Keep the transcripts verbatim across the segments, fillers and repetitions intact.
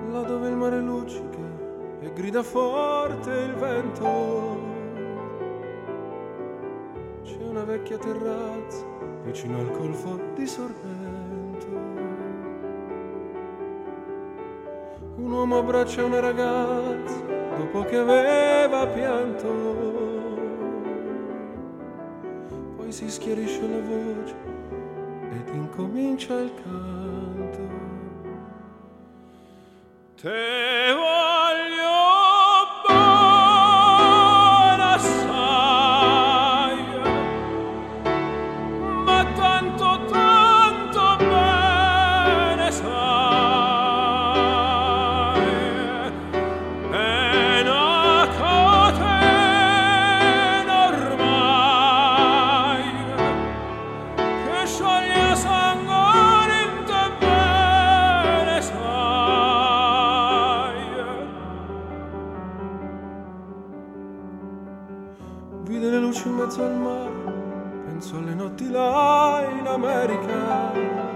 là dove il mare luccica e grida forte il vento, c'è una vecchia terrazza vicino al golfo di Sorrento. Un uomo abbraccia una ragazza dopo che aveva pianto, poi si schiarisce la voce ed incomincia il canto. Te voglio bene assai, ma tanto tanto bene sai, è una catena ormai che scioglie sangue in te bene sai. Vide le luci in mezzo al mare, penso alle notti là in America,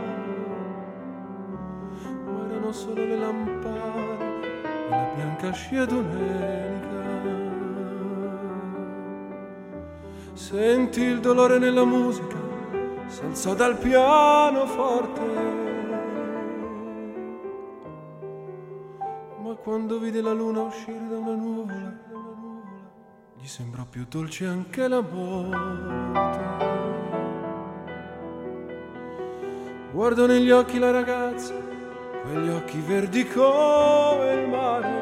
ma erano solo le lampade e la bianca scia d'un'elica. Sentì il dolore nella musica, s'alzò dal pianoforte, ma quando vide la luna uscire da una nuvola, gli sembrò più dolce anche la morte. Guardò negli occhi la ragazza, quegli occhi verdi come il mare,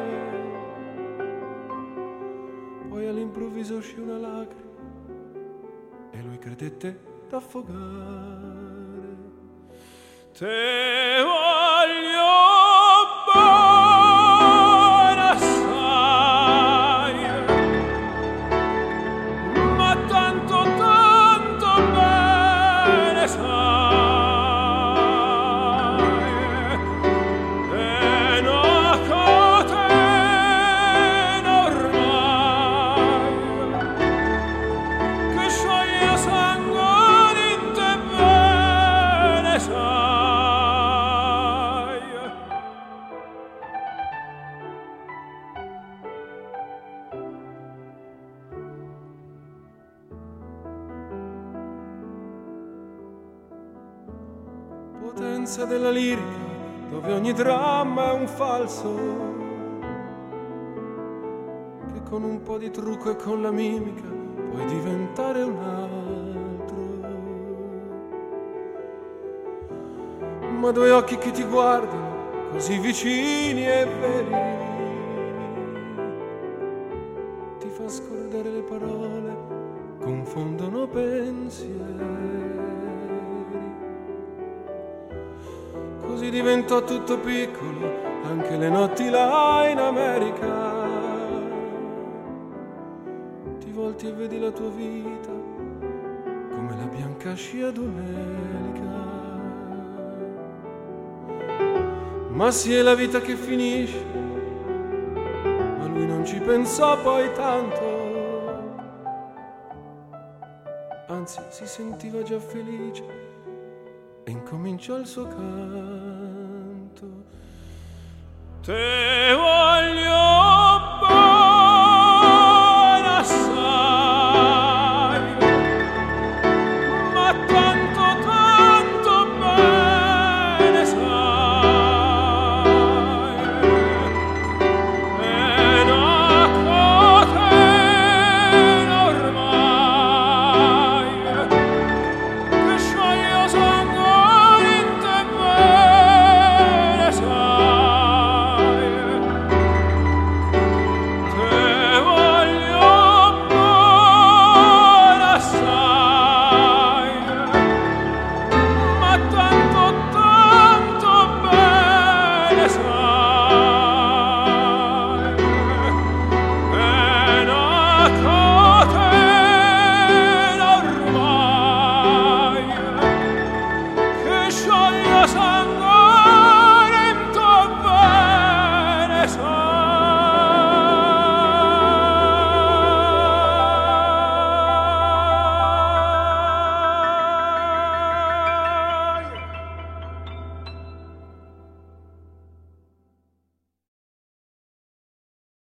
poi all'improvviso uscì una lacrima e lui credette d'affogare. Te voglio bene assai, ma tanto tanto bene sai, è una catena ormai che scioglie sangue in te bene sai. Potenza della lirica, dove ogni dramma è un falso, che con un po' di trucco e con la mimica puoi diventare un altro. Ma due occhi che ti guardano così vicini e veri, ti fa scordare le parole, confondono pensieri. Così diventò tutto piccolo, anche le notti là in America. Ti volti e vedi la tua vita come la bianca scia d'un'elica. Ma sì, è la vita che finisce, ma lui non ci pensò poi tanto, anzi si sentiva già felice e incominciò il suo canto. Te